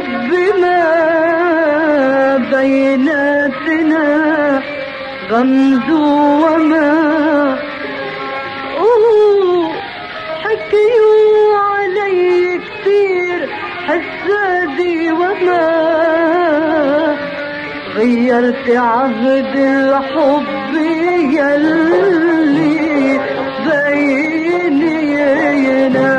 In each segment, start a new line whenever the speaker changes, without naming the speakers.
الحب ما بيناتنا غمز وما حكيوا علي كتير حسادي وما غيرت عهد الحب يلي بينينا.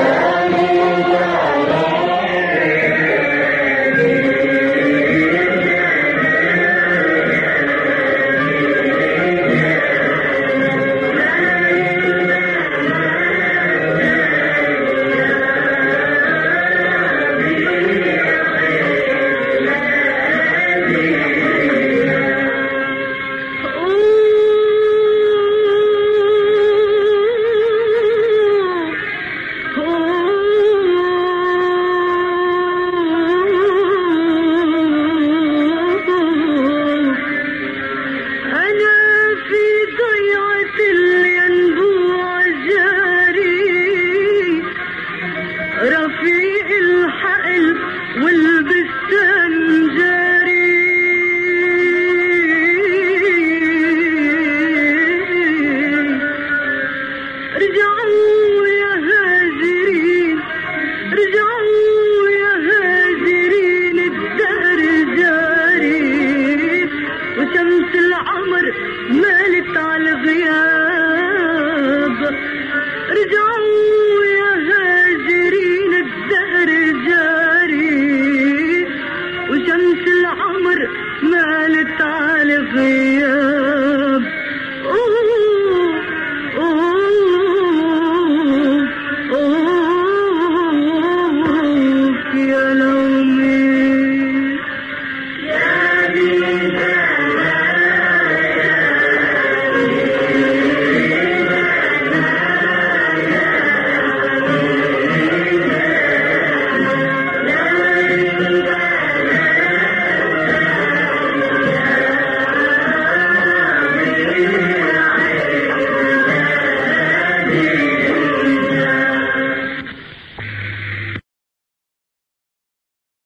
رفيق الحقل والبستان جاري رجعوا يا هاجرين رجعوا يا هاجرين الدهر جاري وشمس العمر مالت على الغياب رجعوا يا هاجرين الدهر جاري وشمس العمر مالت على الغياب